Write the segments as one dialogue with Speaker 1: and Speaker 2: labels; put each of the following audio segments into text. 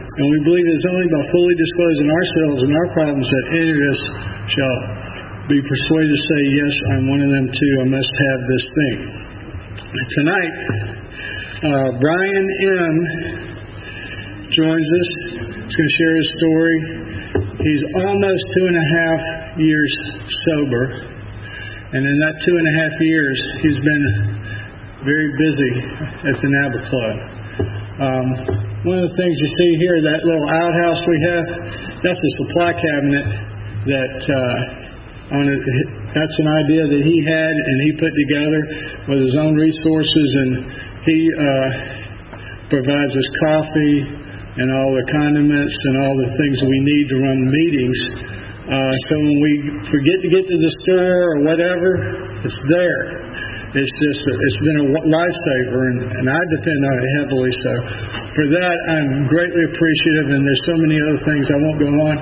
Speaker 1: And we believe it is only by fully disclosing ourselves and our problems that any of us shall be persuaded to say, yes, I'm one of them too. I must have this thing. Tonight, Brian M. joins us. He's going to share his story. He's almost 2.5 years sober. And in that 2.5 years, he's been very busy at the NABA Club. One of the things you see here, that little outhouse we have, that's a supply cabinet that's an idea that he had and he put together with his own resources, and he provides us coffee and all the condiments and all the things we need to run meetings. So when we forget to get to the store or whatever, it's there. It's been a lifesaver, and I depend on it heavily. So for that, I'm greatly appreciative, and there's so many other things I won't go on.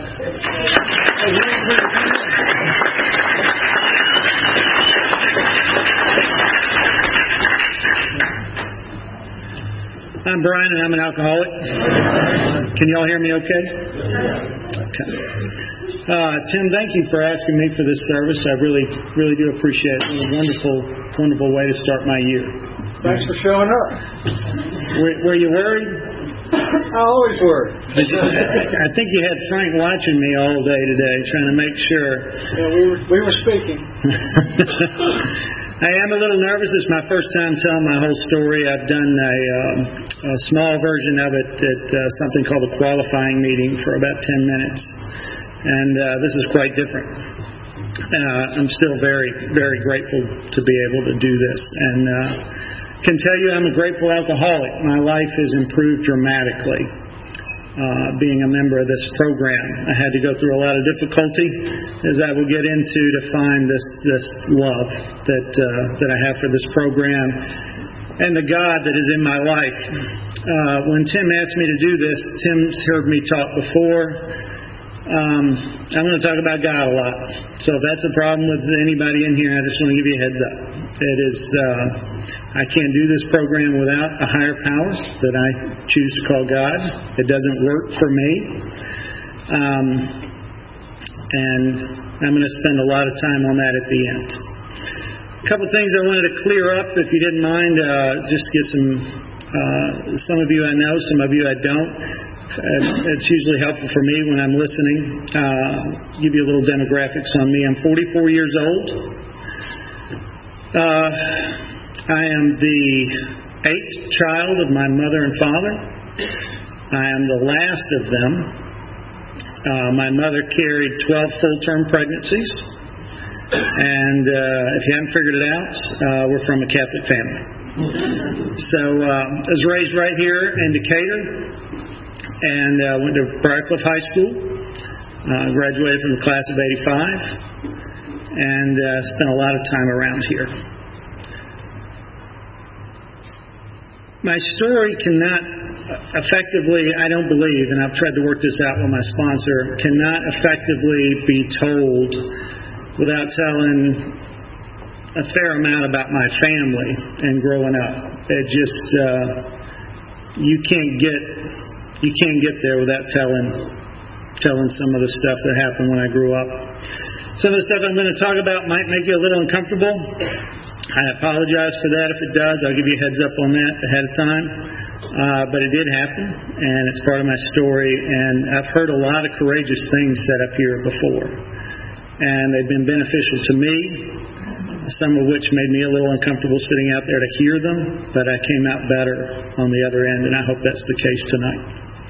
Speaker 1: I'm Brian, and I'm an alcoholic. Can y'all hear me okay? Okay. Tim, thank you for asking me for this service. I really do appreciate it. It was a wonderful way to start my year.
Speaker 2: Thanks for showing up.
Speaker 1: Were you worried?
Speaker 2: I always worry.
Speaker 1: I think you had Frank watching me all day today, trying to make sure.
Speaker 2: Yeah, we were speaking.
Speaker 1: I am a little nervous. It's my first time telling my whole story. I've done a small version of it at something called a qualifying meeting for about 10 minutes. And this is quite different. I'm still very, very grateful to be able to do this. And can tell you I'm a grateful alcoholic. My life has improved dramatically being a member of this program. I had to go through a lot of difficulty, as I will get into, to find this love that I have for this program and the God that is in my life. When Tim asked me to do this, Tim's heard me talk before. I'm going to talk about God a lot. So if that's a problem with anybody in here, I just want to give you a heads up. It is, I can't do this program without a higher power that I choose to call God. It doesn't work for me. And I'm going to spend a lot of time on that at the end. A couple things I wanted to clear up, if you didn't mind, just get some of you I know, some of you I don't. It's usually helpful for me when I'm listening. Give you a little demographics on me. I'm 44 years old. I am the 8th child of my mother and father. I am the last of them. My mother carried 12 full-term pregnancies. And if you haven't figured it out, we're from a Catholic family. So I was raised right here in Decatur. And went to Briarcliff High School, graduated from the class of 85, and spent a lot of time around here. My story cannot effectively, I don't believe, and I've tried to work this out with my sponsor, cannot effectively be told without telling a fair amount about my family and growing up. It just, you can't get there without telling some of the stuff that happened when I grew up. Some of the stuff I'm going to talk about might make you a little uncomfortable. I apologize for that if it does. I'll give you a heads up on that ahead of time. But it did happen, and it's part of my story. And I've heard a lot of courageous things said up here before. And they've been beneficial to me, some of which made me a little uncomfortable sitting out there to hear them. But I came out better on the other end, and I hope that's the case tonight.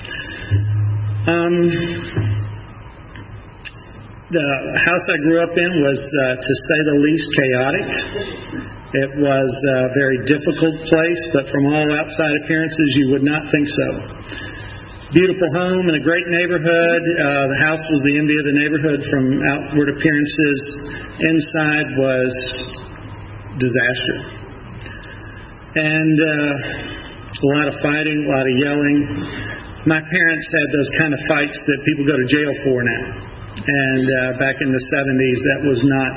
Speaker 1: The house I grew up in was, to say the least, chaotic. It was a very difficult place, but from all outside appearances, you would not think so. Beautiful home in a great neighborhood. The house was the envy of the neighborhood from outward appearances. Inside was disaster. And a lot of fighting, a lot of yelling. My parents had those kind of fights that people go to jail for now. And back in the 70s, that was not,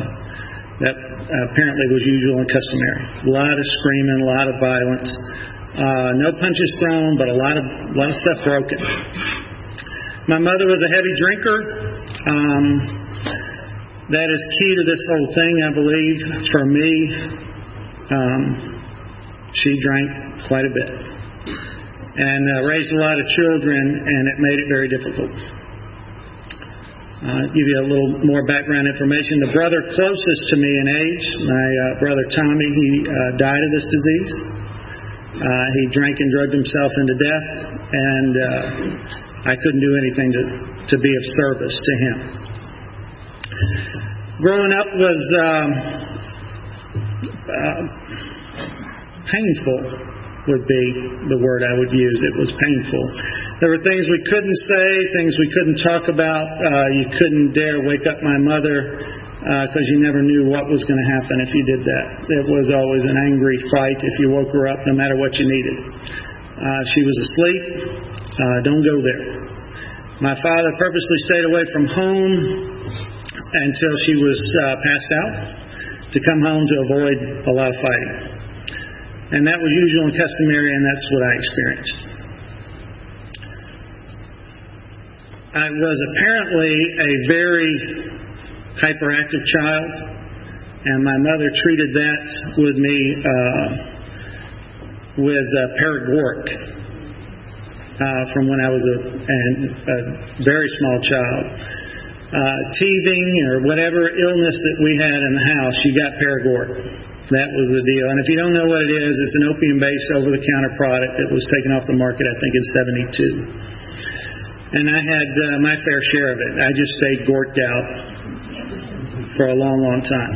Speaker 1: that apparently was usual and customary. A lot of screaming, a lot of violence. No punches thrown, but a lot of stuff broken. My mother was a heavy drinker. That is key to this whole thing, I believe. For me, she drank quite a bit and raised a lot of children, and it made it very difficult. Give you a little more background information. The brother closest to me in age, my brother Tommy, he died of this disease. He drank and drugged himself into death, and I couldn't do anything to be of service to him. Growing up was painful, would be the word I would use. It was painful. There were things we couldn't say, things we couldn't talk about. You couldn't dare wake up my mother because you never knew what was going to happen if you did that. It was always an angry fight if you woke her up, no matter what you needed. She was asleep. Don't go there. My father purposely stayed away from home until she was passed out to come home to avoid a lot of fighting. And that was usual and customary, and that's what I experienced. I was apparently a very hyperactive child, and my mother treated that with me with paregoric from when I was a very small child. Teething or whatever illness that we had in the house, you got paregoric. That was the deal. And if you don't know what it is, it's an opium-based over-the-counter product that was taken off the market, I think, in '72. And I had my fair share of it. I just stayed gorked out for a long, long time.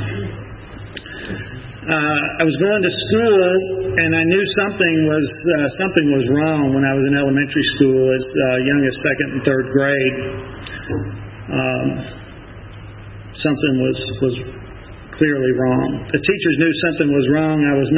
Speaker 1: I was going to school, and I knew something was wrong when I was in elementary school, as young as second and third grade. Something was clearly wrong. The teachers knew something was wrong. I was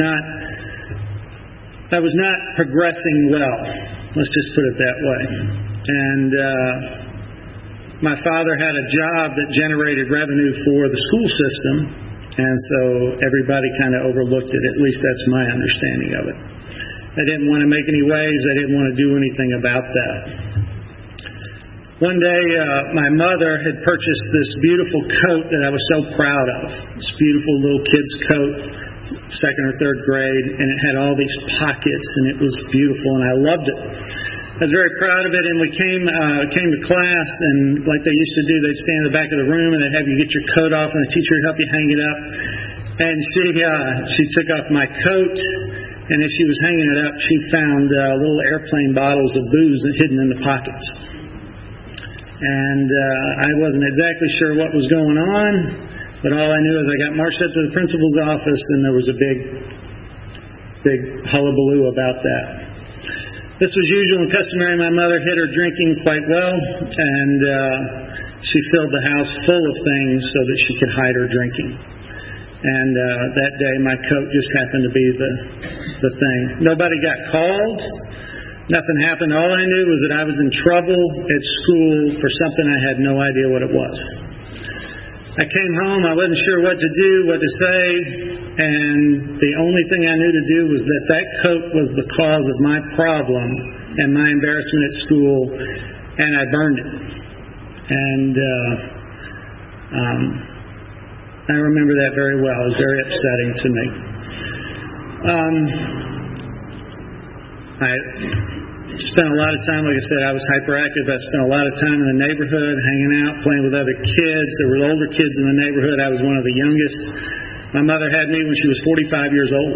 Speaker 1: not progressing well. Let's just put it that way. And my father had a job that generated revenue for the school system, and so everybody kind of overlooked it. At least that's my understanding of it. They didn't want to make any waves. They didn't want to do anything about that. One day, my mother had purchased this beautiful coat that I was so proud of. This beautiful little kid's coat, second or third grade, and it had all these pockets, and it was beautiful, and I loved it. I was very proud of it, and we came to class, and like they used to do, they'd stand in the back of the room, and they'd have you get your coat off, and the teacher would help you hang it up. And she took off my coat, and as she was hanging it up, she found little airplane bottles of booze hidden in the pockets. And I wasn't exactly sure what was going on, but all I knew is I got marched up to the principal's office, and there was a big hullabaloo about that. This was usual and customary. My mother hid her drinking quite well, and she filled the house full of things so that she could hide her drinking. And that day, my coat just happened to be the thing. Nobody got called. Nothing happened. All I knew was that I was in trouble at school for something I had no idea what it was. I came home. I wasn't sure what to do, what to say, and the only thing I knew to do was that coat was the cause of my problem and my embarrassment at school, and I burned it. And I remember that very well. It was very upsetting to me. I spent a lot of time, like I said, I was hyperactive. I spent a lot of time in the neighborhood, hanging out, playing with other kids. There were older kids in the neighborhood. I was one of the youngest. My mother had me when she was 45 years old.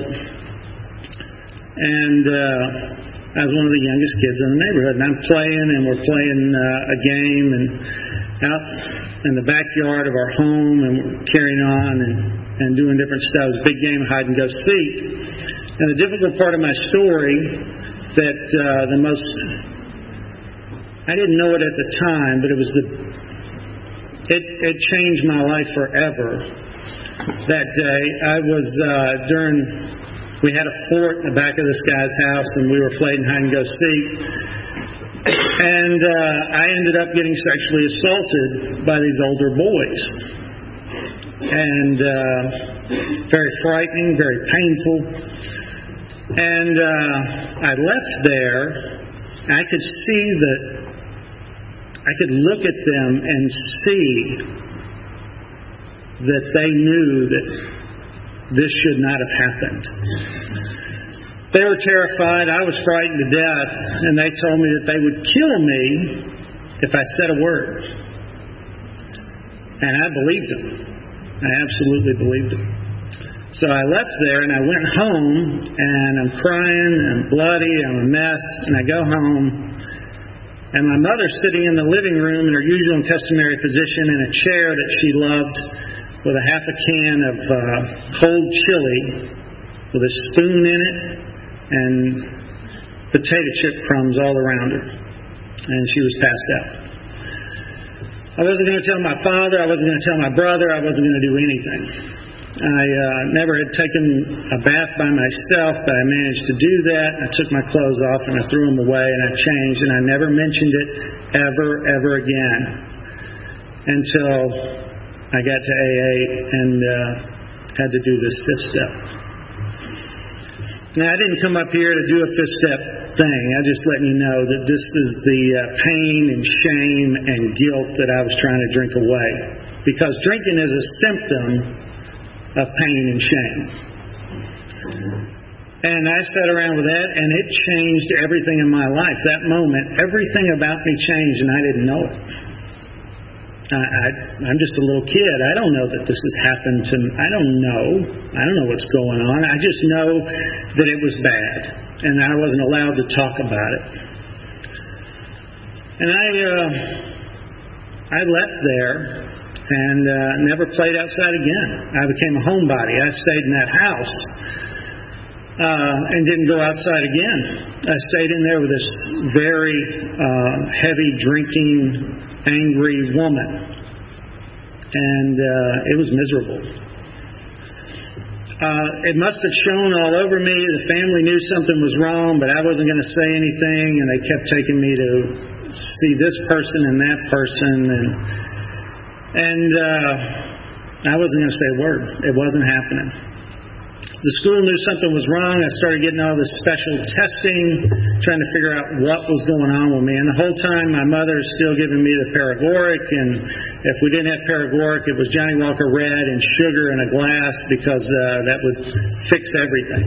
Speaker 1: And I was one of the youngest kids in the neighborhood. And I'm playing, and we're playing a game, and out in the backyard of our home, and we're carrying on and doing different stuff. It was a big game of hide and go seek. And the difficult part of my story that I didn't know it at the time, but it changed my life forever. That day, we had a fort in the back of this guy's house, and we were playing hide and go seek. And I ended up getting sexually assaulted by these older boys. And very frightening, very painful. And I left there. I could see that, I could look at them and see that they knew that this should not have happened. They were terrified. I was frightened to death. And they told me that they would kill me if I said a word. And I believed them. I absolutely believed them. So I left there and I went home, and I'm crying, I'm bloody, I'm a mess, and I go home, and my mother's sitting in the living room in her usual and customary position in a chair that she loved, with a half a can of cold chili with a spoon in it and potato chip crumbs all around her. And she was passed out. I wasn't going to tell my father, I wasn't going to tell my brother, I wasn't going to do anything. I never had taken a bath by myself, but I managed to do that. I took my clothes off and I threw them away and I changed, and I never mentioned it ever again until I got to AA and had to do this fifth step. Now, I didn't come up here to do a fifth step thing. I just letting you know that this is the pain and shame and guilt that I was trying to drink away. Because drinking is a symptom of pain and shame. And I sat around with that, and it changed everything in my life. That moment, everything about me changed, and I didn't know it. I'm just a little kid. I don't know that this has happened to me. I don't know what's going on. I just know that it was bad, and I wasn't allowed to talk about it. And I left there and never played outside again. I became a homebody. I stayed in that house and didn't go outside again. I stayed in there with this very heavy drinking, angry woman, and it was miserable. It must have shown all over me. The family knew something was wrong, but I wasn't going to say anything, and they kept taking me to see this person and that person, and I wasn't going to say a word. It wasn't happening. The school knew something was wrong. I started getting all this special testing, trying to figure out what was going on with me. And the whole time, my mother is still giving me the paregoric. And if we didn't have paregoric, it was Johnny Walker Red and sugar in a glass, because that would fix everything.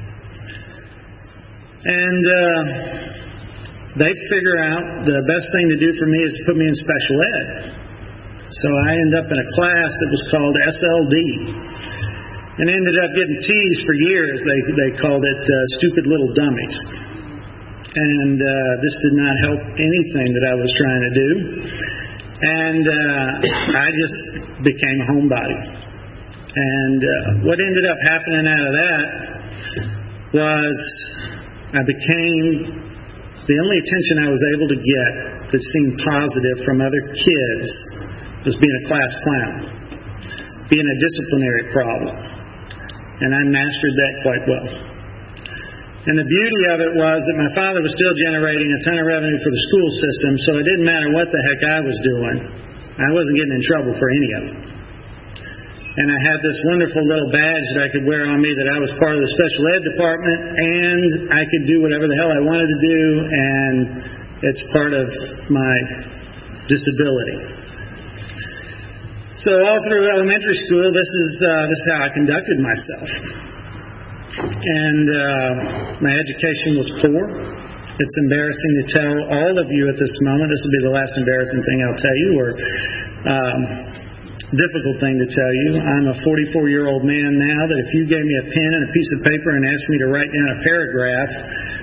Speaker 1: And they figure out the best thing to do for me is to put me in special ed. So I ended up in a class that was called SLD. And ended up getting teased for years. They called it stupid little dummies. And this did not help anything that I was trying to do. And I just became a homebody. And what ended up happening out of that was I became the only attention I was able to get that seemed positive from other kids was being a class clown, being a disciplinary problem. And I mastered that quite well. And the beauty of it was that my father was still generating a ton of revenue for the school system, so it didn't matter what the heck I was doing. I wasn't getting in trouble for any of it. And I had this wonderful little badge that I could wear on me that I was part of the special ed department, and I could do whatever the hell I wanted to do, and it's part of my disability. So all through elementary school, this is how I conducted myself. And my education was poor. It's embarrassing to tell all of you at this moment. This will be the last embarrassing thing I'll tell you, or difficult thing to tell you. I'm a 44-year-old man now that if you gave me a pen and a piece of paper and asked me to write down a paragraph,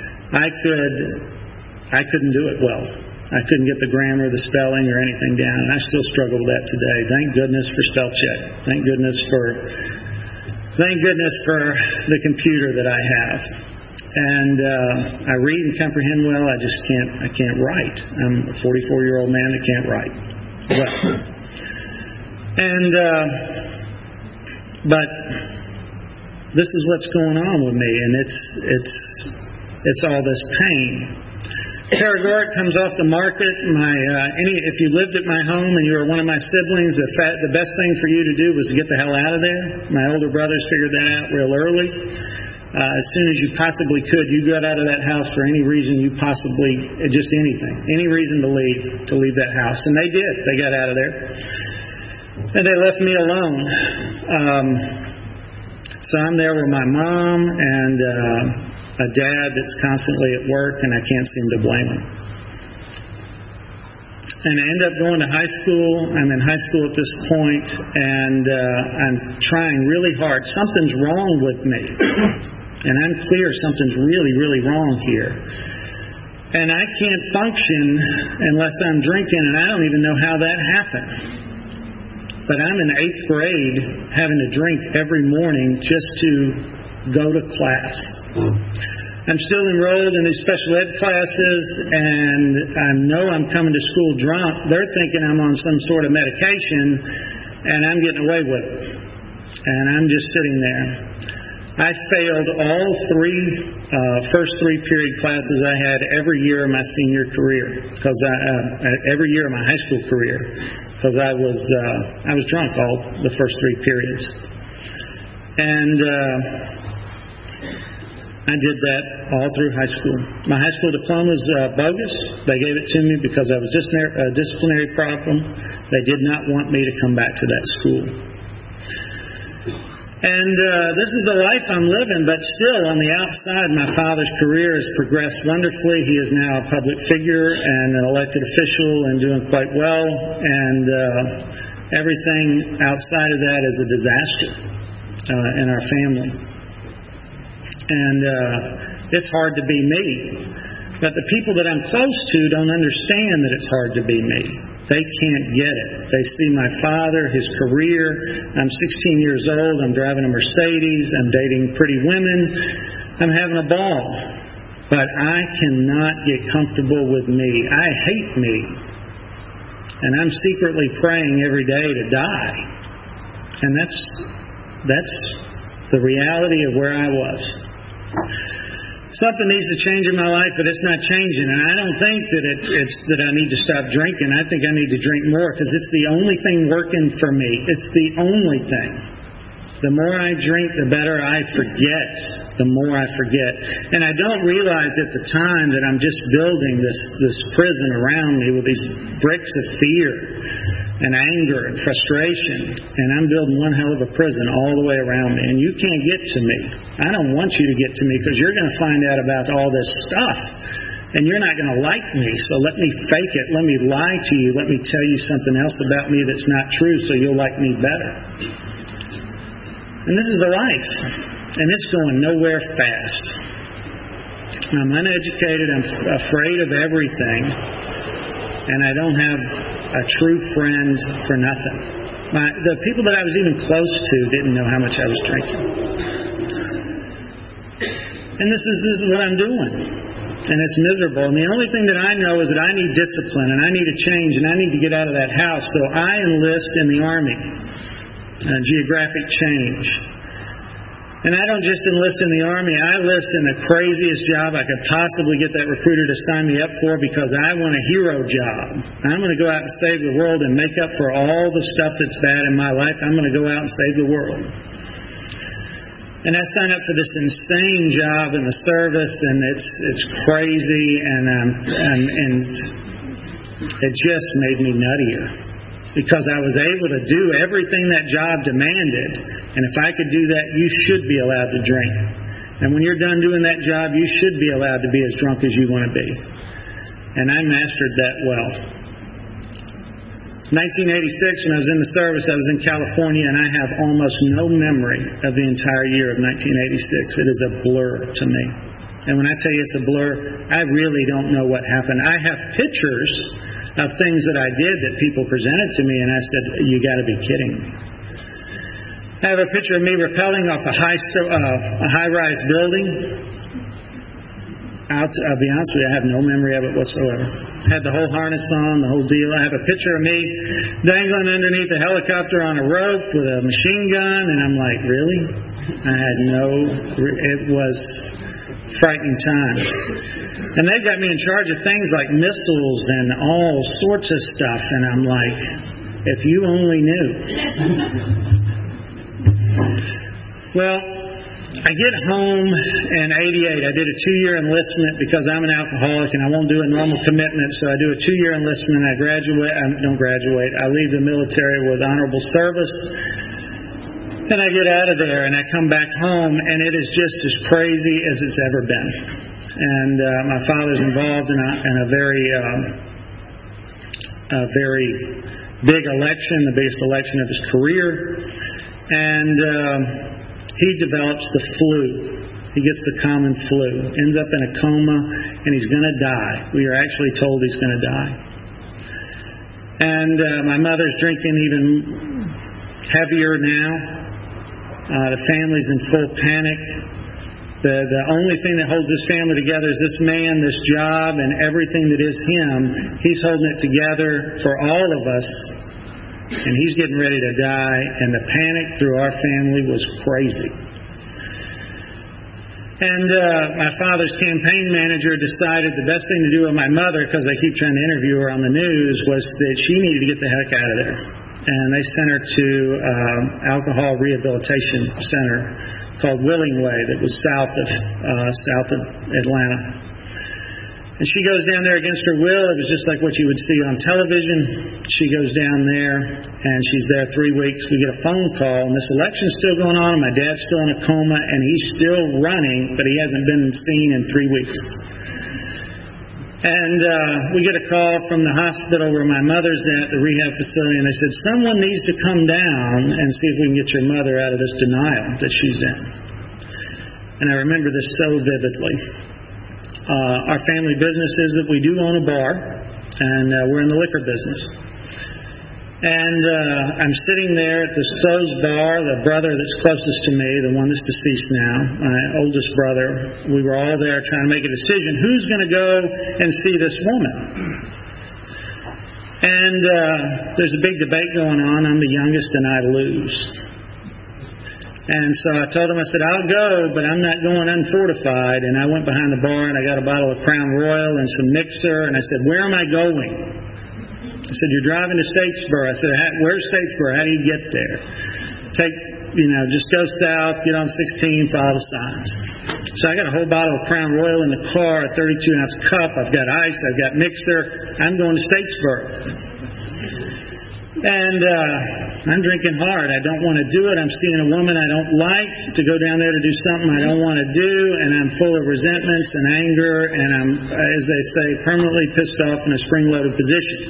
Speaker 1: I couldn't do it well. I couldn't get the grammar, the spelling, or anything down. And I still struggle with that today. Thank goodness for spell check. Thank goodness for the computer that I have. And I read and comprehend well. I can't write. I'm a 44-year-old man that can't write. Well, and but this is what's going on with me, and it's all this pain. Paregoric comes off the market. If you lived at my home and you were one of my siblings, the best thing for you to do was to get the hell out of there. My older brothers figured that out real early. as soon as you possibly could. You got out of that house for any reason you possibly, just anything, any reason to leave that house. And they did. They got out of there. And they left me alone. So I'm there with my mom and a dad that's constantly at work, and I can't seem to blame him. And I end up going to high school. I'm in high school at this point, and I'm trying really hard. Something's wrong with me. And I'm clear something's really, really wrong here. And I can't function unless I'm drinking, and I don't even know how that happened. But I'm in 8th grade having to drink every morning just to go to class. I'm still enrolled in these special ed classes, and I know I'm coming to school drunk. They're thinking I'm on some sort of medication, and I'm getting away with it. And I'm just sitting there. I failed all first three period classes I had every year of my senior career, because every year of my high school career, because I was drunk all the first 3 periods. And I did that all through high school. My high school diploma was bogus. They gave it to me because I was a disciplinary problem. They did not want me to come back to that school. And this is the life I'm living, but still on the outside, my father's career has progressed wonderfully. He is now a public figure and an elected official and doing quite well. And everything outside of that is a disaster in our family. And it's hard to be me. But the people that I'm close to don't understand that it's hard to be me. They can't get it. They see my father, his career. I'm 16 years old. I'm driving a Mercedes. I'm dating pretty women. I'm having a ball. But I cannot get comfortable with me. I hate me. And I'm secretly praying every day to die. And that's the reality of where I was. Something needs to change in my life, but it's not changing. And I don't think that it's that I need to stop drinking. I think I need to drink more, because it's the only thing working for me. It's the only thing. The more I drink, the better I forget. The more I forget. And I don't realize at the time that I'm just building this prison around me with these bricks of fear and anger and frustration. And I'm building one hell of a prison all the way around me. And you can't get to me. I don't want you to get to me, because you're going to find out about all this stuff. And you're not going to like me. So let me fake it. Let me lie to you. Let me tell you something else about me that's not true, so you'll like me better. And this is the life. And it's going nowhere fast. I'm uneducated. I'm afraid of everything. And I don't have a true friend for nothing. The people that I was even close to didn't know how much I was drinking. And this is what I'm doing. And it's miserable. And the only thing that I know is that I need discipline, and I need a change, and I need to get out of that house. So I enlist in the Army. Geographic change. And I don't just enlist in the Army. I enlist in the craziest job I could possibly get that recruiter to sign me up for, because I want a hero job. I'm going to go out and save the world and make up for all the stuff that's bad in my life. I'm going to go out and save the world. And I signed up for this insane job in the service, and it's crazy, and it just made me nuttier. Because I was able to do everything that job demanded. And if I could do that, you should be allowed to drink. And when you're done doing that job, you should be allowed to be as drunk as you want to be. And I mastered that well. 1986, when I was in the service, I was in California, and I have almost no memory of the entire year of 1986. It is a blur to me. And when I tell you it's a blur, I really don't know what happened. I have pictures of things that I did that people presented to me, and I said, you got to be kidding me. I have a picture of me rappelling off a high-rise building. I'll be honest with you, I have no memory of it whatsoever. I had the whole harness on, the whole deal. I have a picture of me dangling underneath a helicopter on a rope with a machine gun, and I'm like, really? It was frightening times. And they've got me in charge of things like missiles and all sorts of stuff. And I'm like, if you only knew. Well, I get home in 88. I did a 2-year enlistment because I'm an alcoholic and I won't do a normal commitment, so I do a 2-year enlistment. I leave the military with honorable service. And I get out of there and I come back home and it is just as crazy as it's ever been. And my father's involved in a very big election, the biggest election of his career. And he develops the flu. He gets the common flu, ends up in a coma, and he's going to die. We are actually told he's going to die. And my mother's drinking even heavier now. The family's in full panic. The only thing that holds this family together is this man, this job, and everything that is him. He's holding it together for all of us. And he's getting ready to die, and the panic through our family was crazy. And my father's campaign manager decided the best thing to do with my mother, because they keep trying to interview her on the news, was that she needed to get the heck out of there. And they sent her to alcohol rehabilitation center called Willing Way that was south of Atlanta. And she goes down there against her will. It was just like what you would see on television. She goes down there, and she's there 3 weeks. We get a phone call, and this election's still going on. My dad's still in a coma, and he's still running, but he hasn't been seen in 3 weeks. And we get a call from the hospital where my mother's at, the rehab facility, and they said, someone needs to come down and see if we can get your mother out of this denial that she's in. And I remember this so vividly. Our family business is that we do own a bar, and we're in the liquor business. And I'm sitting there at the So's bar, the brother that's closest to me, the one that's deceased now, my oldest brother. We were all there trying to make a decision. Who's going to go and see this woman? And there's a big debate going on. I'm the youngest, and I lose. And so I told him, I said, I'll go, but I'm not going unfortified. And I went behind the bar, and I got a bottle of Crown Royal and some mixer. And I said, where am I going? I said, you're driving to Statesboro. I said, where's Statesboro? How do you get there? Just go south, get on 16, follow the signs. So I got a whole bottle of Crown Royal in the car, a 32-ounce cup. I've got ice. I've got mixer. I'm going to Statesboro. And I'm drinking hard. I don't want to do it. I'm seeing a woman I don't like to go down there to do something I don't want to do, and I'm full of resentments and anger, and I'm, as they say, permanently pissed off in a spring-loaded position.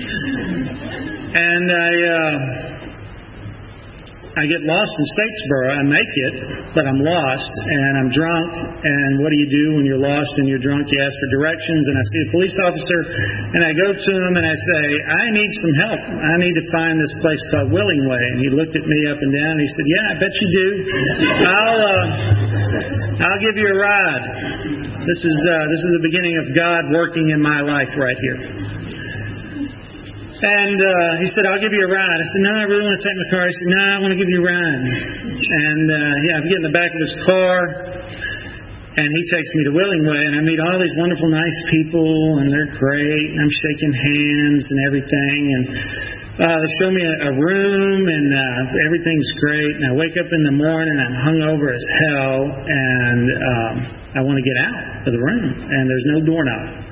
Speaker 1: And I get lost in Statesboro. I make it, but I'm lost, and I'm drunk. And what do you do when you're lost and you're drunk? You ask for directions, and I see a police officer, and I go to him and I say, I need some help. I need to find this place called Willing Way. And he looked at me up and down, and he said, yeah, I bet you do. I'll give you a ride. This is the beginning of God working in my life right here. And he said, I'll give you a ride. I said, no, I really want to take my car. He said, no, I want to give you a ride. And I get in the back of his car, and he takes me to Willing Way, and I meet all these wonderful, nice people, and they're great, and I'm shaking hands and everything, and they show me a room, and everything's great, and I wake up in the morning, and I'm hungover as hell, and I want to get out of the room, and there's no doorknob.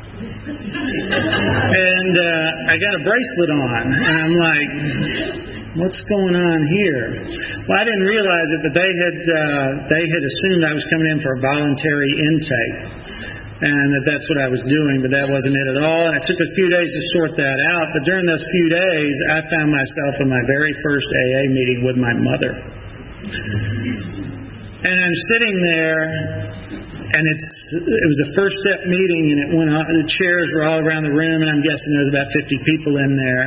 Speaker 1: And I got a bracelet on, and I'm like, what's going on here? Well, I didn't realize it, but they had assumed I was coming in for a voluntary intake, and that's what I was doing, but that wasn't it at all. And it took a few days to sort that out, but during those few days, I found myself in my very first AA meeting with my mother. And I'm sitting there, and it was a first step meeting, and it went on. The chairs were all around the room, and I'm guessing there was about 50 people in there.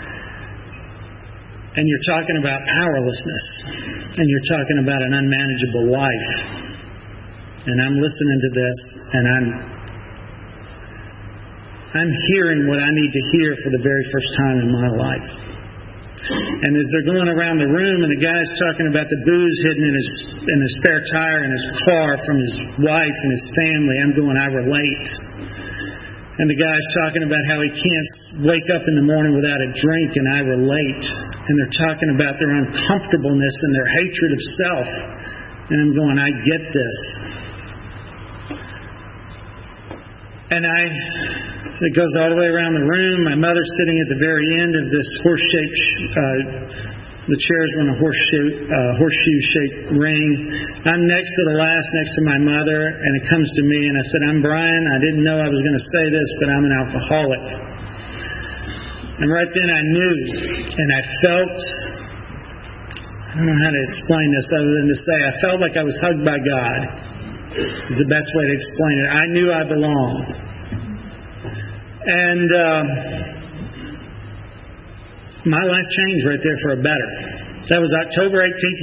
Speaker 1: And you're talking about powerlessness, and you're talking about an unmanageable life. And I'm listening to this, and I'm hearing what I need to hear for the very first time in my life. And as they're going around the room, and the guy's talking about the booze hidden in his spare tire in his car from his wife and his family, I'm going, I relate. And the guy's talking about how he can't wake up in the morning without a drink, and I relate. And they're talking about their uncomfortableness and their hatred of self. And I'm going, I get this. And it goes all the way around the room. My mother's sitting at the very end of this horseshoe-shaped, the chairs were in a horseshoe-shaped ring. I'm next to the last, next to my mother, and it comes to me, and I said, I'm Brian. I didn't know I was going to say this, but I'm an alcoholic. And right then I knew, and I felt, I don't know how to explain this other than to say, I felt like I was hugged by God. Is the best way to explain it. I knew I belonged. And my life changed right there for a better. That was October 18th,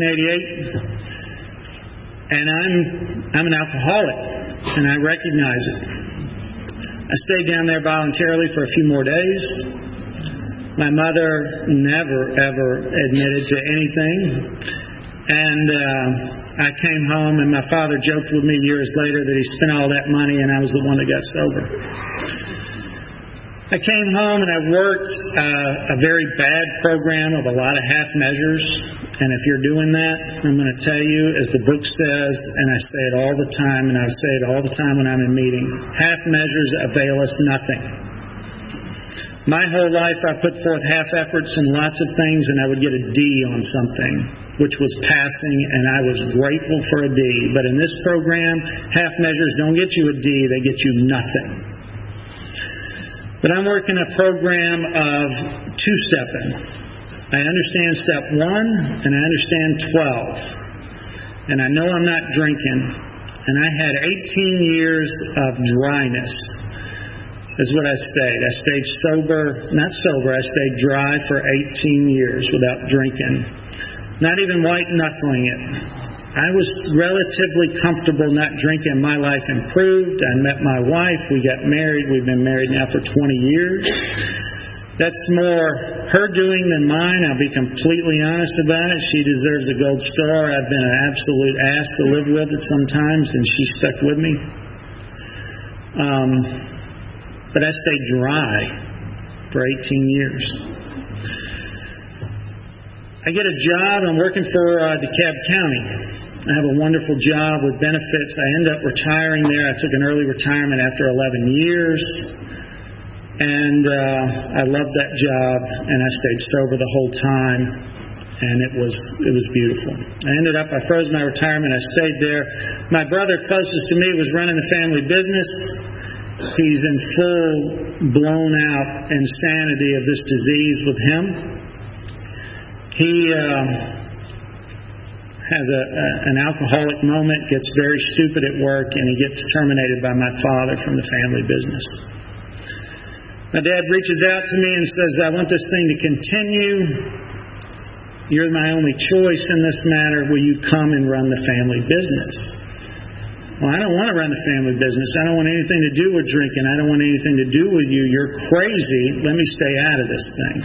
Speaker 1: 1988. And I'm an alcoholic, and I recognize it. I stayed down there voluntarily for a few more days. My mother never, ever admitted to anything. And I came home, and my father joked with me years later that he spent all that money, and I was the one that got sober. I came home and I worked a very bad program of a lot of half measures. And if you're doing that, I'm going to tell you, as the book says, and I say it all the time, and I say it all the time when I'm in meetings, half measures avail us nothing. My whole life I put forth half efforts in lots of things, and I would get a D on something, which was passing, and I was grateful for a D. But in this program, half measures don't get you a D, they get you nothing. But I'm working a program of two-stepping. I understand step 1, and I understand 12. And I know I'm not drinking. And I had 18 years of dryness. That's what I stayed. I stayed I stayed dry for 18 years without drinking. Not even white-knuckling it. I was relatively comfortable not drinking. My life improved. I met my wife. We got married. We've been married now for 20 years. That's more her doing than mine. I'll be completely honest about it. She deserves a gold star. I've been an absolute ass to live with at sometimes, and she stuck with me. But I stayed dry for 18 years. I get a job. I'm working for DeKalb County. I have a wonderful job with benefits. I end up retiring there. I took an early retirement after 11 years. And I loved that job. And I stayed sober the whole time. And it was beautiful. I froze my retirement. I stayed there. My brother closest to me was running the family business. He's in full, blown out insanity of this disease with him. He has an alcoholic moment, gets very stupid at work, and he gets terminated by my father from the family business. My dad reaches out to me and says, I want this thing to continue. You're my only choice in this matter. Will you come and run the family business? Well, I don't want to run the family business. I don't want anything to do with drinking. I don't want anything to do with you. You're crazy. Let me stay out of this thing.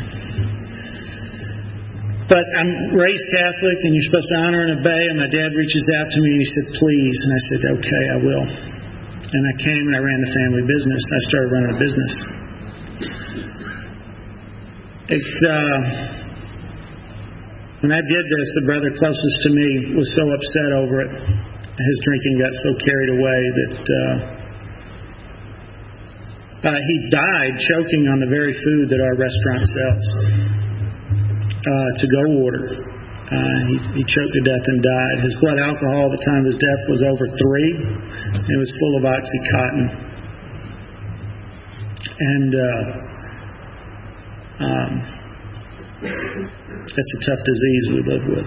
Speaker 1: But I'm raised Catholic, and you're supposed to honor and obey, and my dad reaches out to me, and he said, please. And I said, okay, I will. And I came, and I ran the family business. I started running a business. When I did this, the brother closest to me was so upset over it. His drinking got so carried away that he died choking on the very food that our restaurant sells. To-go order. He choked to death and died. His blood alcohol at the time of his death was over 3. And it was full of Oxycontin. And that's a tough disease we live with.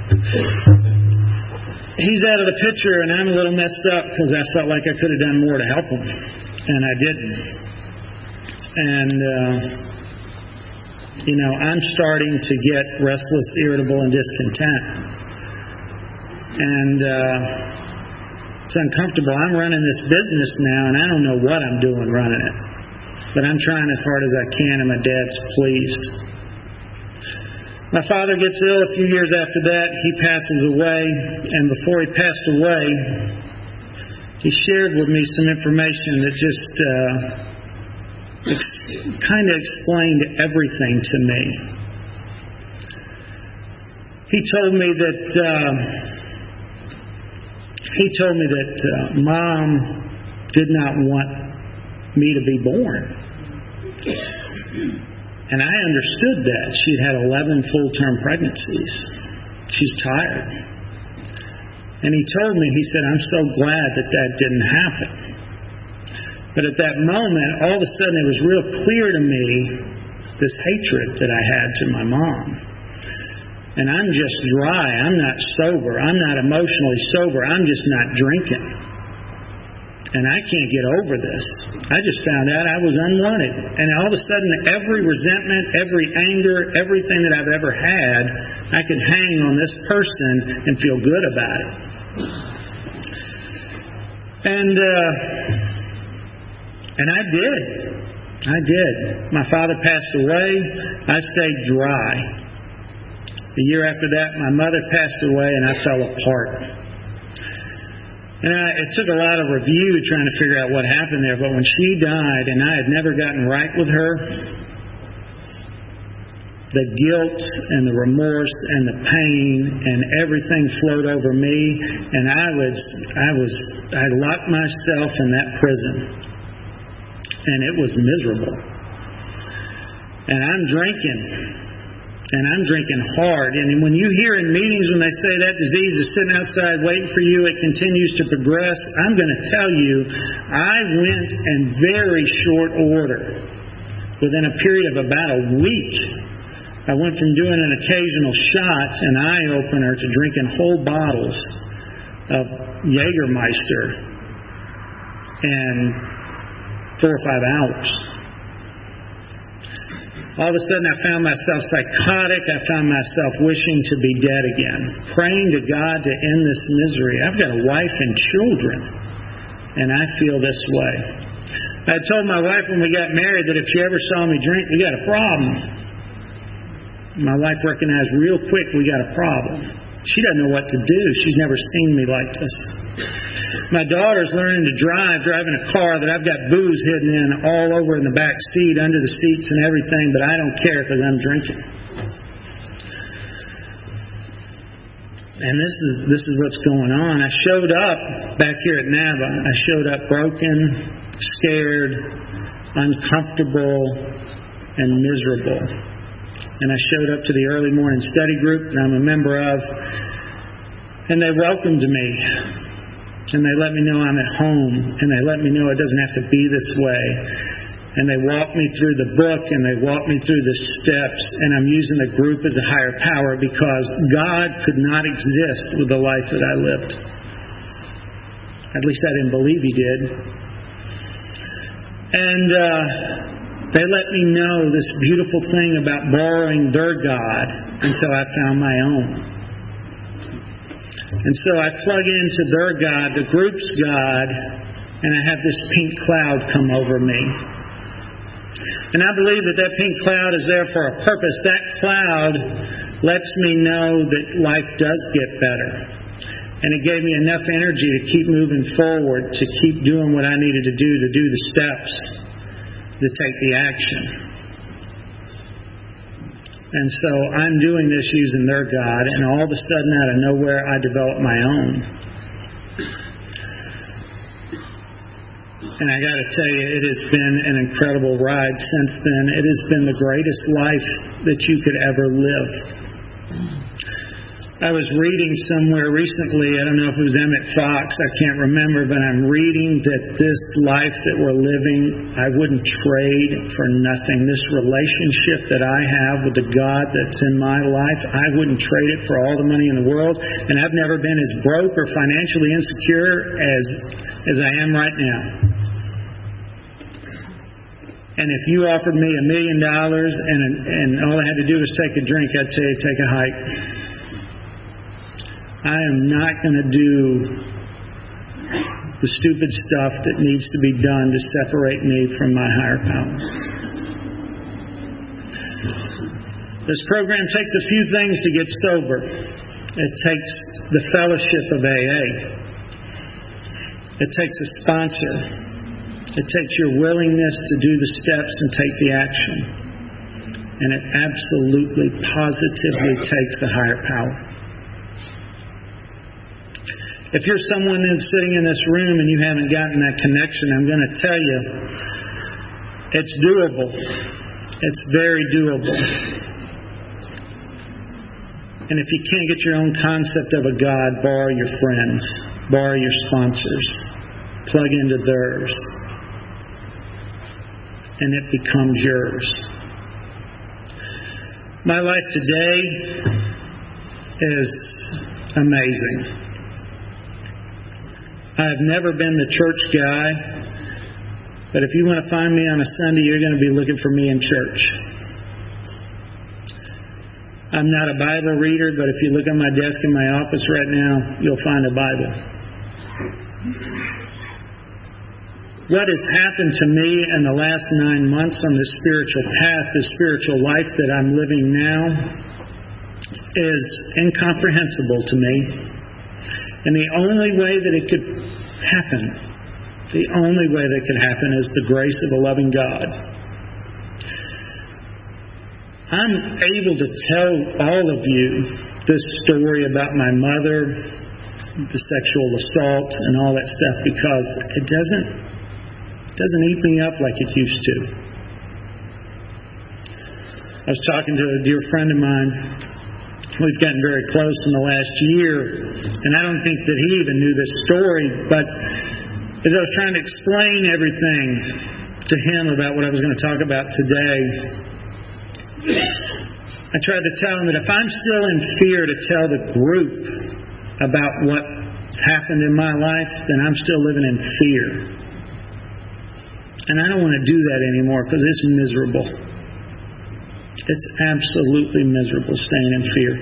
Speaker 1: He's out of the picture, and I'm a little messed up because I felt like I could have done more to help him. And I didn't. And I'm starting to get restless, irritable, and discontent. And it's uncomfortable. I'm running this business now, and I don't know what I'm doing running it. But I'm trying as hard as I can, and my dad's pleased. My father gets ill a few years after that. He passes away. And before he passed away, he shared with me some information that just kind of explained everything to me. He told me that he told me that Mom did not want me to be born. And I understood that. She'd had 11 full-term pregnancies. She's tired. And he told me, he said, I'm so glad that that didn't happen. But at that moment, all of a sudden it was real clear to me, this hatred that I had to my mom. And I'm just dry. I'm not sober. I'm not emotionally sober. I'm just not drinking. And I can't get over this. I just found out I was unwanted. And all of a sudden, every resentment, every anger, everything that I've ever had, I could hang on this person and feel good about it. And I did. I did. My father passed away. I stayed dry. The year after that, my mother passed away, and I fell apart. And it took a lot of review trying to figure out what happened there. But when she died, and I had never gotten right with her, the guilt and the remorse and the pain and everything flowed over me, and I locked myself in that prison, and it was miserable. And I'm drinking. And I'm drinking hard. And when you hear in meetings when they say that disease is sitting outside waiting for you, it continues to progress, I'm going to tell you, I went in very short order. Within a period of about a week, I went from doing an occasional shot, an eye-opener, to drinking whole bottles of Jägermeister in 4 or 5 hours. All of a sudden, I found myself psychotic. I found myself wishing to be dead again, praying to God to end this misery. I've got a wife and children, and I feel this way. I told my wife when we got married that if she ever saw me drink, we got a problem. My wife recognized real quick we got a problem. She doesn't know what to do. She's never seen me like this. My daughter's learning to drive, driving a car that I've got booze hidden in all over in the back seat, under the seats and everything, but I don't care because I'm drinking. And this is what's going on. I showed up back here at NABA. I showed up broken, scared, uncomfortable, and miserable. And I showed up to the early morning study group that I'm a member of, and they welcomed me. And they let me know I'm at home. And they let me know it doesn't have to be this way. And they walked me through the book, and they walked me through the steps. And I'm using the group as a higher power because God could not exist with the life that I lived. At least I didn't believe He did. And they let me know this beautiful thing about borrowing their God until I found my own. And so I plug into their God, the group's God, and I have this pink cloud come over me. And I believe that pink cloud is there for a purpose. That cloud lets me know that life does get better. And it gave me enough energy to keep moving forward, to keep doing what I needed to do the steps, to take the action. And so I'm doing this using their God, and all of a sudden, out of nowhere, I developed my own. And I got to tell you, it has been an incredible ride since then. It has been the greatest life that you could ever live. I was reading somewhere recently, I don't know if it was Emmett Fox, I can't remember, but I'm reading that this life that we're living, I wouldn't trade for nothing. This relationship that I have with the God that's in my life, I wouldn't trade it for all the money in the world. And I've never been as broke or financially insecure as I am right now. And if you offered me $1 million and all I had to do was take a drink, I'd tell you take a hike. I am not going to do the stupid stuff that needs to be done to separate me from my higher power. This program takes a few things to get sober. It takes the fellowship of AA. It takes a sponsor. It takes your willingness to do the steps and take the action. And it absolutely, positively takes a higher power. If you're someone that's sitting in this room and you haven't gotten that connection, I'm going to tell you, it's doable. It's very doable. And if you can't get your own concept of a God, borrow your friends, borrow your sponsors, plug into theirs, and it becomes yours. My life today is amazing. I have never been the church guy, but if you want to find me on a Sunday, you're going to be looking for me in church. I'm not a Bible reader, but if you look on my desk in my office right now, you'll find a Bible. What has happened to me in the last 9 months on this spiritual path, this spiritual life that I'm living now, is incomprehensible to me. And the only way that it could happen, the only way that could happen is the grace of a loving God. I'm able to tell all of you this story about my mother, the sexual assault and all that stuff because it doesn't eat me up like it used to. I was talking to a dear friend of mine. We've gotten very close in the last year, and I don't think that he even knew this story, but as I was trying to explain everything to him about what I was going to talk about today, I tried to tell him that if I'm still in fear to tell the group about what's happened in my life, then I'm still living in fear. And I don't want to do that anymore because it's miserable. It's absolutely miserable staying in fear.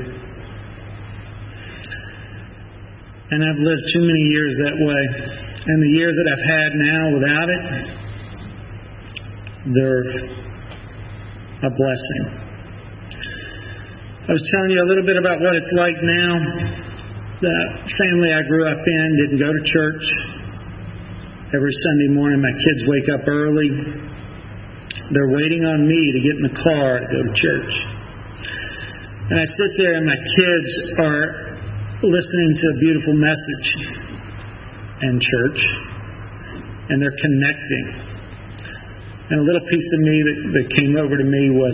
Speaker 1: And I've lived too many years that way. And the years that I've had now without it, they're a blessing. I was telling you a little bit about what it's like now. The family I grew up in didn't go to church. Every Sunday morning my kids wake up early. They're waiting on me to get in the car to go to church. And I sit there and my kids are listening to a beautiful message in church. And they're connecting. And a little piece of me that came over to me was,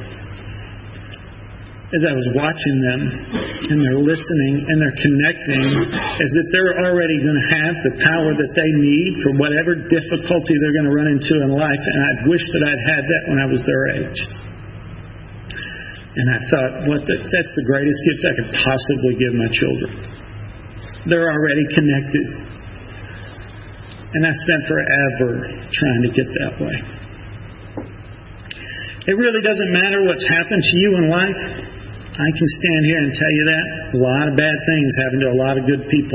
Speaker 1: as I was watching them, and they're listening, and they're connecting, as if they're already going to have the power that they need for whatever difficulty they're going to run into in life. And I wish that I'd had that when I was their age. And I thought, that's the greatest gift I could possibly give my children. They're already connected. And I spent forever trying to get that way. It really doesn't matter what's happened to you in life. I can stand here and tell you that. A lot of bad things happen to a lot of good people.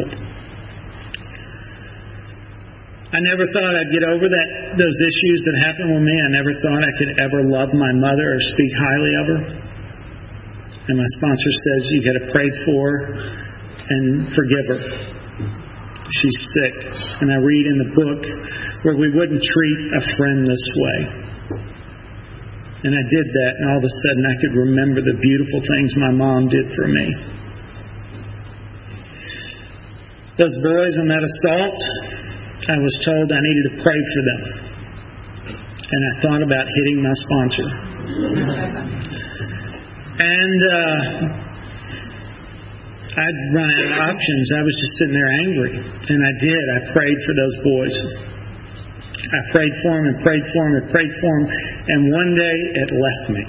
Speaker 1: I never thought I'd get over those issues that happened with me. I never thought I could ever love my mother or speak highly of her. And my sponsor says you got to pray for her and forgive her. She's sick. And I read in the book where we wouldn't treat a friend this way. And I did that, and all of a sudden I could remember the beautiful things my mom did for me. Those boys on that assault, I was told I needed to pray for them. And I thought about hitting my sponsor. And I'd run out of options. I was just sitting there angry. And I did. I prayed for those boys. I prayed for them and prayed for them and prayed for them. And one day it left me.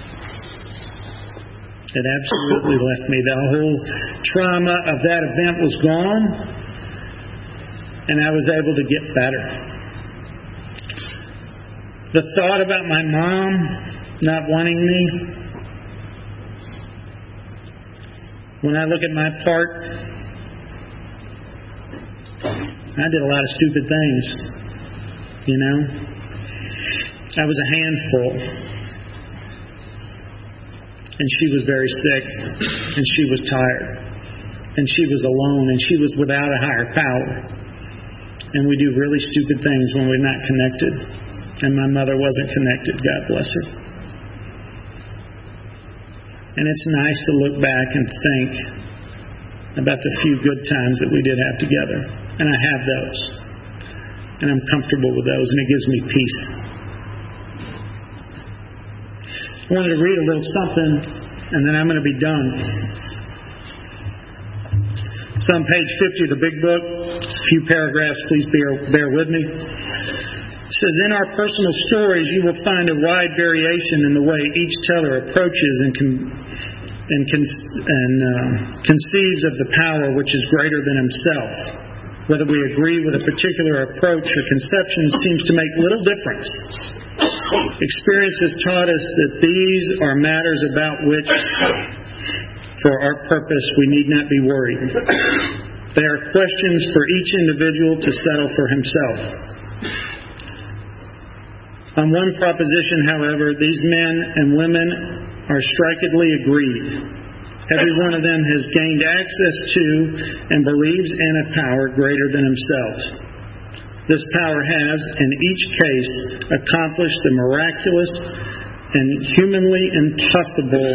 Speaker 1: It absolutely left me. The whole trauma of that event was gone. And I was able to get better. The thought about my mom not wanting me, when I look at my part, I did a lot of stupid things. You know? I was a handful. And she was very sick. And she was tired. And she was alone. And she was without a higher power. And we do really stupid things when we're not connected. And my mother wasn't connected. God bless her. And it's nice to look back and think about the few good times that we did have together. And I have those. And I'm comfortable with those, and it gives me peace. I wanted to read a little something, and then I'm going to be done. It's on page 50 of the big book. It's a few paragraphs. Please bear with me. It says, in our personal stories, you will find a wide variation in the way each teller approaches and conceives of the power which is greater than himself. Whether we agree with a particular approach or conception seems to make little difference. Experience has taught us that these are matters about which, for our purpose, we need not be worried. They are questions for each individual to settle for himself. On one proposition, however, these men and women are strikingly agreed. Every one of them has gained access to and believes in a power greater than himself. This power has, in each case, accomplished the miraculous and humanly impossible.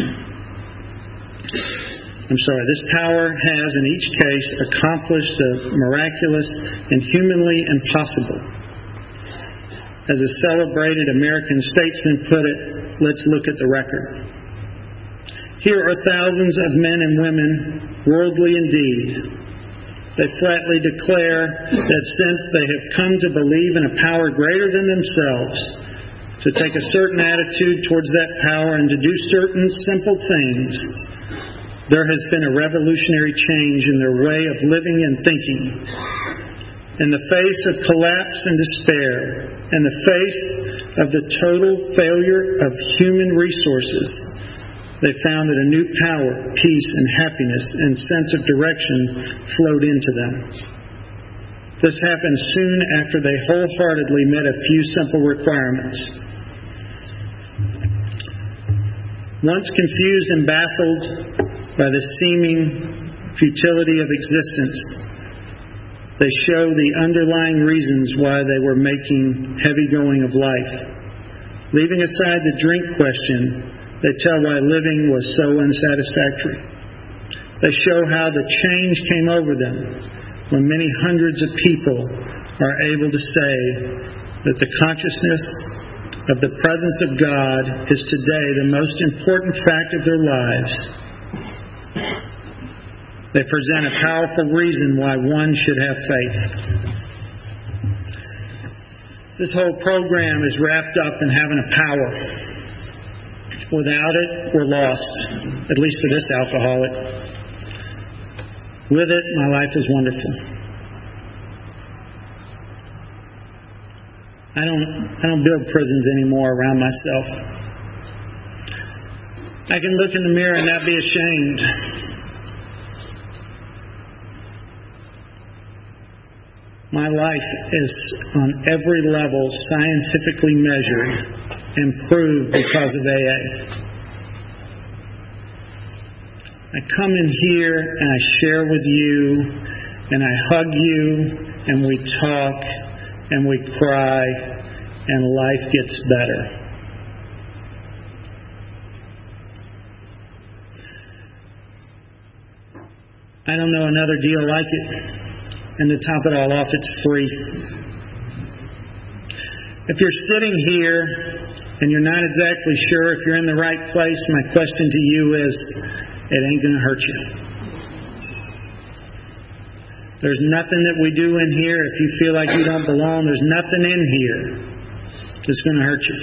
Speaker 1: This power has, in each case, accomplished the miraculous and humanly impossible. As a celebrated American statesman put it, let's look at the record. Here are thousands of men and women, worldly indeed. They flatly declare that since they have come to believe in a power greater than themselves, to take a certain attitude towards that power and to do certain simple things, there has been a revolutionary change in their way of living and thinking. In the face of collapse and despair, in the face of the total failure of human resources, they found that a new power, peace, and happiness and sense of direction flowed into them. This happened soon after they wholeheartedly met a few simple requirements. Once confused and baffled by the seeming futility of existence, they show the underlying reasons why they were making heavy going of life. Leaving aside the drink question, they tell why living was so unsatisfactory. They show how the change came over them when many hundreds of people are able to say that the consciousness of the presence of God is today the most important fact of their lives. They present a powerful reason why one should have faith. This whole program is wrapped up in having a power. Without it, we're lost, at least for this alcoholic. With it, my life is wonderful. I don't build prisons anymore around myself. I can look in the mirror and not be ashamed. My life is on every level scientifically measured, improved because of AA. I come in here and I share with you, and I hug you, and we talk, and we cry, and life gets better. I don't know another deal like it. And to top it all off, it's free. If you're sitting here and you're not exactly sure if you're in the right place, my question to you is, it ain't going to hurt you. There's nothing that we do in here, if you feel like you don't belong, there's nothing in here that's going to hurt you.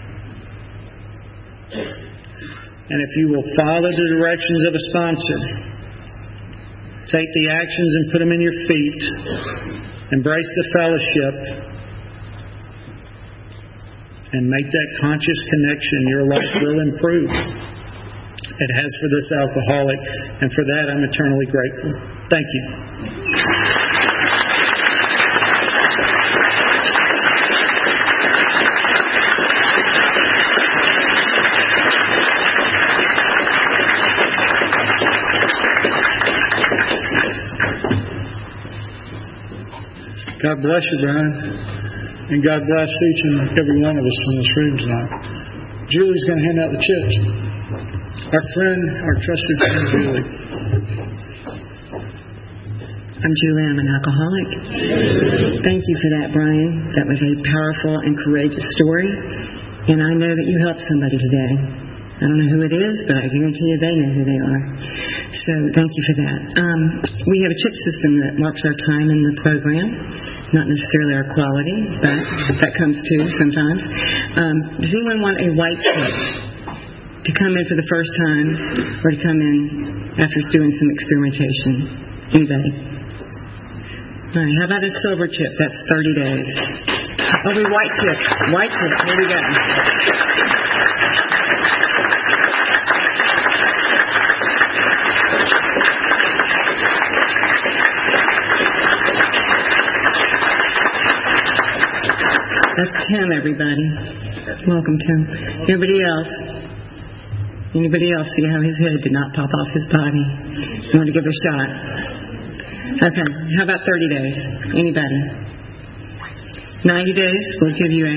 Speaker 1: And if you will follow the directions of a sponsor, take the actions and put them in your feet, embrace the fellowship, and make that conscious connection, your life will improve. It has for this alcoholic, and for that I'm eternally grateful. Thank you.
Speaker 2: God bless you, Brian. And God bless each and every one of us in this room tonight. Julie's going to hand out the chips. Our trusted friend, Julie.
Speaker 3: I'm Julie. I'm an alcoholic. Thank you for that, Brian. That was a powerful and courageous story. And I know that you helped somebody today. I don't know who it is, but I guarantee you they know who they are. So thank you for that. We have a chip system that marks our time in the program. Not necessarily our quality, but that comes too sometimes. Does anyone want a white chip to come in for the first time or to come in after doing some experimentation? Anybody? All right, how about a silver chip? That's 30 days. Oh, we white chip. White chip. Here we go. That's Tim, everybody. Welcome, Tim. Anybody else? Anybody else see how his head did not pop off his body? You want to give it a shot? Okay. How about 30 days? Anybody? 90 days? We'll give you a...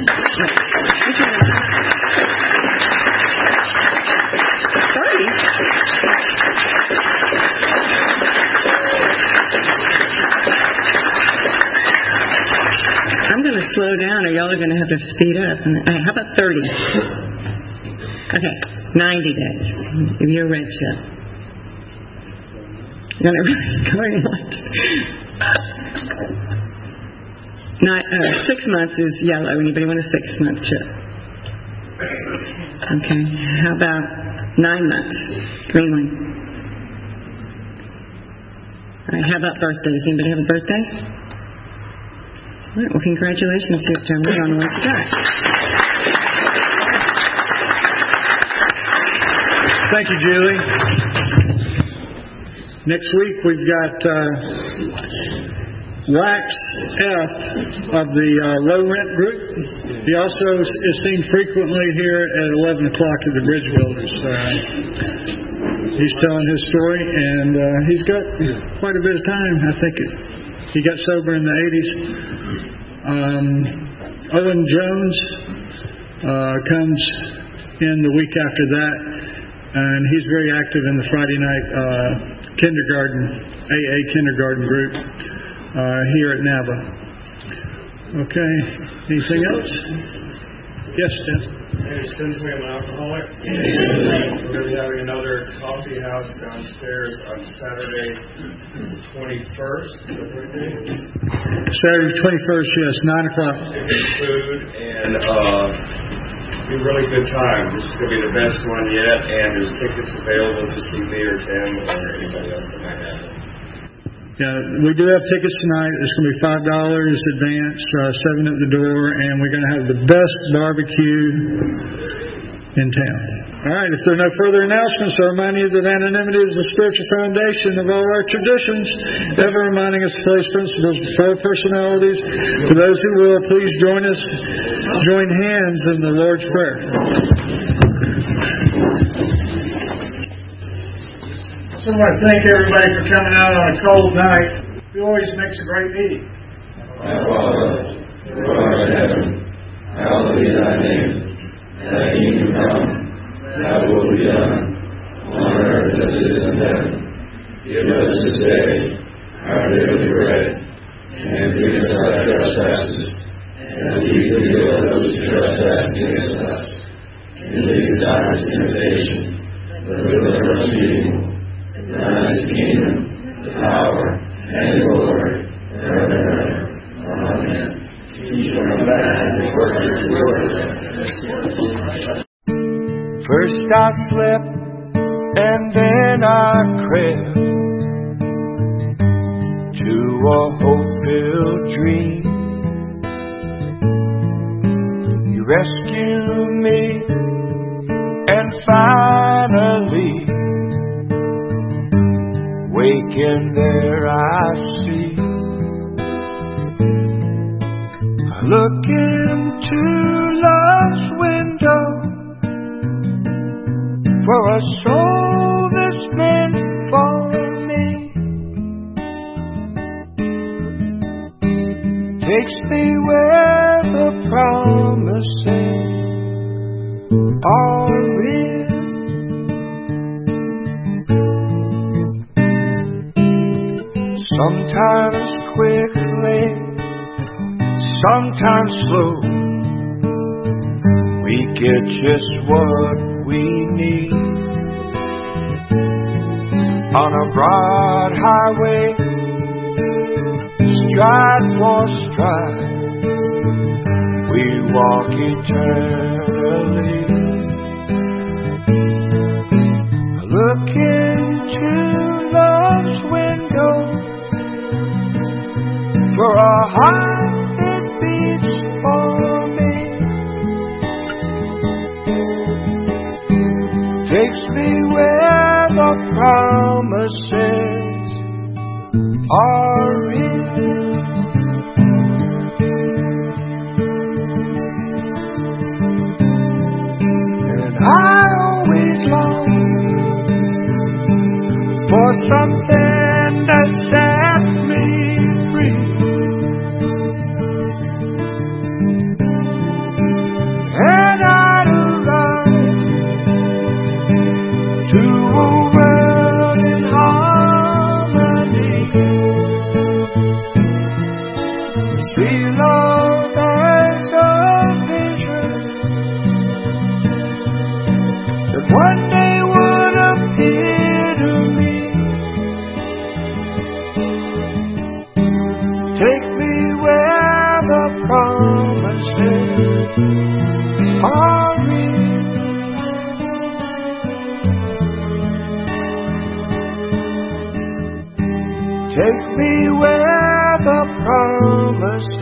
Speaker 3: 30? I'm going to slow down or y'all are going to have to speed up. How about 30? Okay, 90 days. Give you a red chip. You're going right. 6 months is yellow. Anybody want a 6-month chip? Okay, how about 9 months? Green one. All right, how about birthdays? Anybody have a birthday? All right, well, congratulations, gentlemen, on what you got.
Speaker 2: Thank you, Julie. Next week we've got Wax F of the Low Rent Group. He also is seen frequently here at 11 o'clock at the Bridge Builders. He's telling his story, and he's got quite a bit of time. I think he got sober in the 80s. Owen Jones comes in the week after that, and he's very active in the Friday night kindergarten, AA kindergarten group here at NABA. Okay, anything else? Yes, Tim.
Speaker 4: Hey, since I'm an alcoholic, we're going to be having another coffee house downstairs on Saturday 21st.
Speaker 2: Saturday 21st, yes, 9 o'clock.
Speaker 4: Food and be a really good time. This is going to be the best one yet, and there's tickets available to see me or Tim or anybody else that might have it.
Speaker 2: Yeah, we do have tickets tonight. It's going to be $5 advance, $7 at the door, and we're going to have the best barbecue in town. All right, if there are no further announcements, I remind you that anonymity is the spiritual foundation of all our traditions, ever reminding us to place principles before personalities. For those who will, please join hands in the Lord's Prayer.
Speaker 5: I want to thank everybody for coming out on a cold night. It always makes a great meeting.
Speaker 6: Our Father, who art in heaven, hallowed be thy name. Thy kingdom come, thy will be done, on earth as it is in heaven. Give us this day our daily bread, and forgive us our trespasses, as we forgive those who trespass against us. And lead us not into temptation, but deliver us from evil. Thine is the kingdom, the power, and the glory, forever and ever. Amen. Each one of us is working towards.
Speaker 7: First I slept, and then I crept to a hope-filled dream. You rescued me, and finally, waking there I see. I look into love's window for a soul that's meant for me. Takes me where the promises are real. sometimes quickly, sometimes slow. We get just what we need on a broad highway, stride for stride. We walk eternally. Look into love's window, for a heart that beats for me, takes me where the promises are real. And I always long for something that sets me free. And I'd run to a world in harmony. See love as a vision that one day would appear to me. Take me where the promises are real. Take me where the promises